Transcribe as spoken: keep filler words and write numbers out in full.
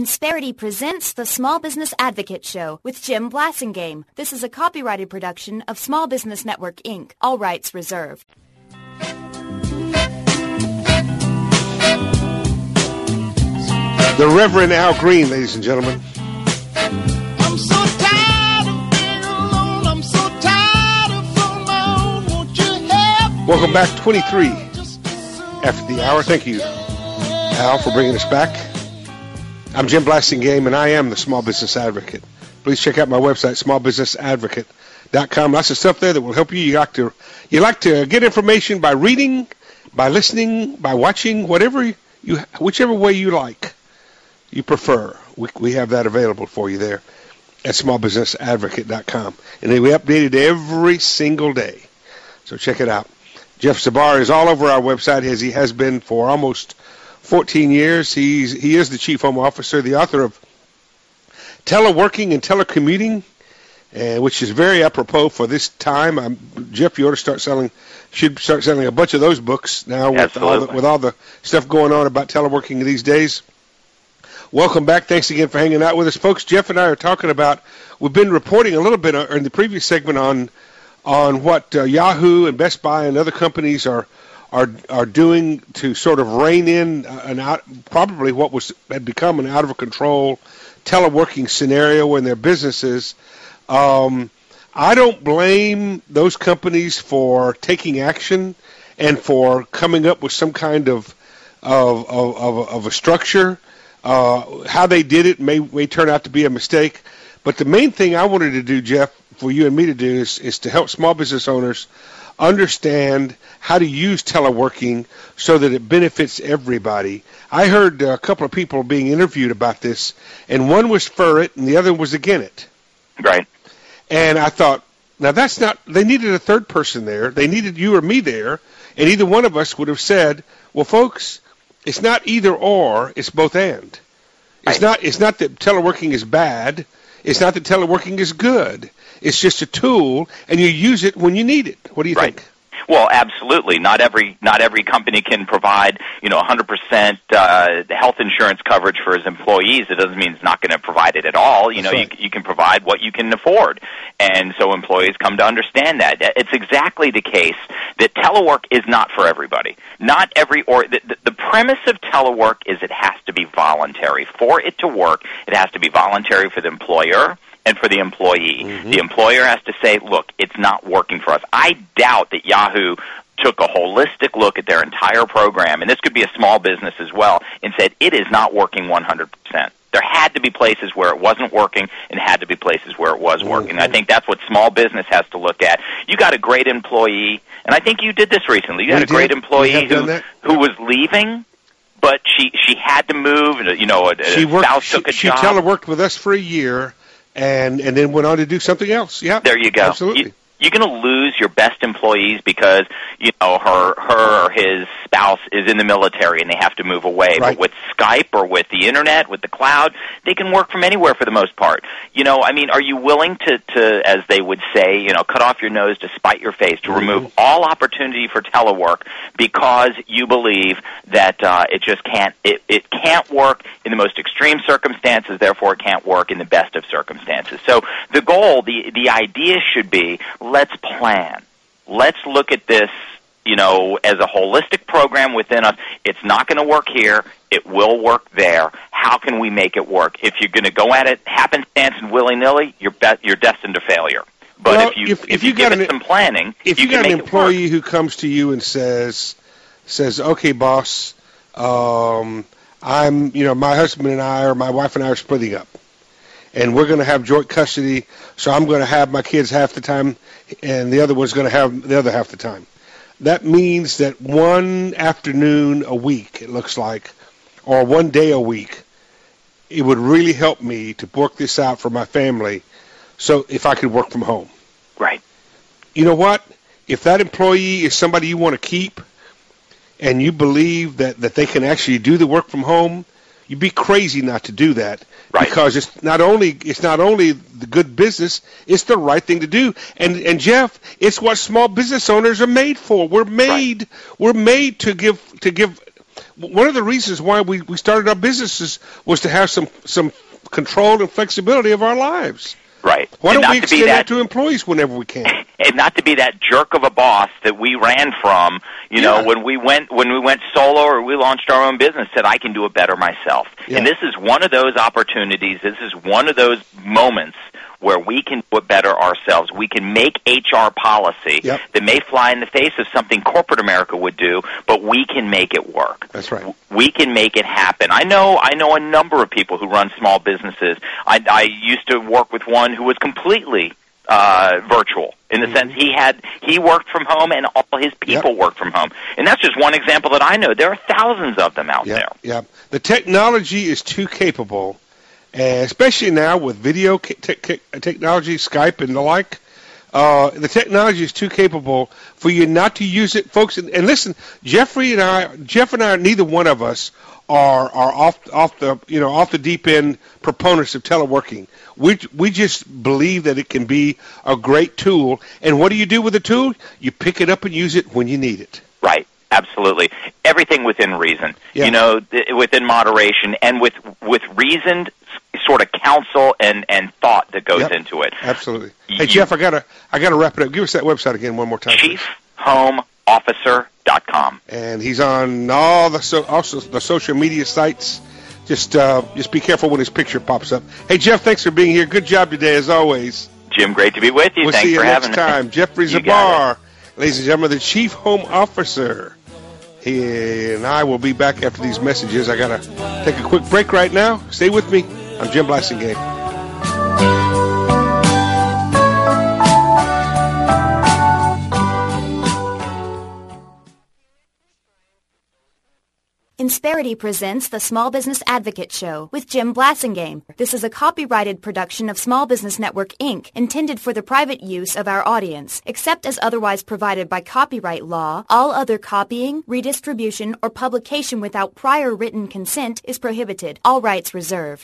Insperity presents the Small Business Advocate Show with Jim Blasingame. This is a copyrighted production of Small Business Network, Incorporated. All rights reserved. The Reverend Al Green, ladies and gentlemen. I'm so tired of being alone. I'm so tired of on my own. Won't you help? Welcome back, twenty-three after the hour. Thank you, Al, for bringing us back. I'm Jim Blasingame, and I am the Small Business Advocate. Please check out my website, small business advocate dot com. Lots of stuff there that will help you. You like to, you like to get information by reading, by listening, by watching, whatever you, whichever way you like. You prefer. We, we have that available for you there at small business advocate dot com. And we update it every single day. So check it out. Jeff Zabar is all over our website, as he has been for almost fourteen years. He's, he is the Chief Home Officer, the author of Teleworking and Telecommuting, uh, which is very apropos for this time. Um, Jeff, you ought to start selling, should start selling a bunch of those books now with all, the, with all the stuff going on about teleworking these days. Welcome back. Thanks again for hanging out with us, folks. Jeff and I are talking about, we've been reporting a little bit in the previous segment on on what uh, Yahoo and Best Buy and other companies are are are doing to sort of rein in an out, probably what was had become an out of control teleworking scenario in their businesses. Um, I don't blame those companies for taking action and for coming up with some kind of of of, of, of a structure. Uh, how they did it may, may turn out to be a mistake. But the main thing I wanted to do, Jeff, for you and me to do is, is to help small business owners understand how to use teleworking so that it benefits everybody. I heard a couple of people being interviewed about this, and one was for it and the other was against it. Right. And I thought, now that's not, they needed a third person there. They needed you or me there, and either one of us would have said, well, folks, it's not either or, it's both and. It's right. not it's not that teleworking is bad. It's not that teleworking is good. It's just a tool, and you use it when you need it. What do you right. think? Well, absolutely. Not every not every company can provide, you know, one hundred percent uh, health insurance coverage for its employees. It doesn't mean it's not going to provide it at all. You That's know, right. you, you can provide what you can afford. And so employees come to understand that. It's exactly the case that telework is not for everybody. Not every, or the, the, the premise of telework is it has to be voluntary. For it to work, it has to be voluntary for the employer and for the employee. Mm-hmm. The employer has to say, look, it's not working for us. I doubt that Yahoo took a holistic look at their entire program, and this could be a small business as well, and said it is not working one hundred percent. There had to be places where it wasn't working and had to be places where it was working. Mm-hmm. I think that's what small business has to look at. You got a great employee, and I think you did this recently. You we had a did. great employee who, who yeah. was leaving, but she, she had to move. You know, a, a she worked, spouse she, took a she job. She teleworked with us for a year, and and then went on to do something else. Yeah, there you go. Absolutely. You, you're going to lose your best employees because, you know, her her or his spouse is in the military and they have to move away. Right. But with Skype or with the Internet, with the cloud, they can work from anywhere for the most part. You know, I mean, are you willing to, to as they would say, you know, cut off your nose to spite your face, to mm-hmm. remove all opportunity for telework because you believe that uh, it just can't, it, it can't work in the most extreme circumstances, therefore it can't work in the best of circumstances. So the goal, the the idea should be, let's plan. Let's look at this, you know, as a holistic program within us. It's not going to work here. It will work there. How can we make it work? If you're going to go at it happenstance and willy-nilly, you're be- you're destined to failure. But well, if you if, if, if you, you give got it an, some planning, if you, you can got make an employee it who comes to you and says says, "Okay, boss, um, I'm you know my husband and I or my wife and I are splitting up, and we're going to have joint custody. So I'm going to have my kids half the time, and the other one's going to have the other half the time." That means that one afternoon a week, it looks like, or one day a week, it would really help me to work this out for my family so if I could work from home. Right. You know what? If that employee is somebody you want to keep and you believe that, that they can actually do the work from home, you'd be crazy not to do that. Right. Because it's not only it's not only the good business, it's the right thing to do. And and Jeff, it's what small business owners are made for. We're made right. we're made to give to give one of the reasons why we, we started our businesses was to have some some control and flexibility of our lives. Right. Why And don't not we to be extend that, that- to employees whenever we can? And not to be that jerk of a boss that we ran from, you know, Yeah. when we went when we went solo or we launched our own business, said I can do it better myself. Yeah. And this is one of those opportunities. This is one of those moments where we can do it better ourselves. We can make H R policy Yep. that may fly in the face of something corporate America would do, but we can make it work. That's right. We can make it happen. I know I know a number of people who run small businesses. I, I used to work with one who was completely uh, virtual in the Mm-hmm. sense he had he worked from home and all his people Yep. worked from home. And that's just one example that I know. There are thousands of them out Yeah, there. yeah. The technology is too capable, and especially now with video ca- te- te- technology, Skype and the like. Uh, the technology is too capable for you not to use it, folks. And, and listen, Jeffrey and I, Jeff and I, neither one of us are are off off the you know off the deep end proponents of teleworking. We we just believe that it can be a great tool. And what do you do with the tool? You pick it up and use it when you need it. Right. Absolutely. Everything within reason. Yeah. You know, th- within moderation and with with reasoned s- sort of counsel and, and thought that goes Yep. into it. Absolutely. You- Hey Jeff, I gotta I gotta wrap it up. Give us that website again one more time. please. chief home officer dot com. And he's on all the so, also the social media sites. Just uh, just be careful when his picture pops up. Hey Jeff, thanks for being here. Good job today as always. Jim, great to be with you. We'll Thanks see you for next having time. me. Jeffrey You got Zabar, ladies and gentlemen, the Chief Home Officer. He and I will be back after these messages. I gotta take a quick break right now. Stay with me. I'm Jim Blassingame. Insperity presents the Small Business Advocate Show with Jim Blassingame. This is a copyrighted production of Small Business Network, Incorporated, intended for the private use of our audience. Except as otherwise provided by copyright law, all other copying, redistribution, or publication without prior written consent is prohibited. All rights reserved.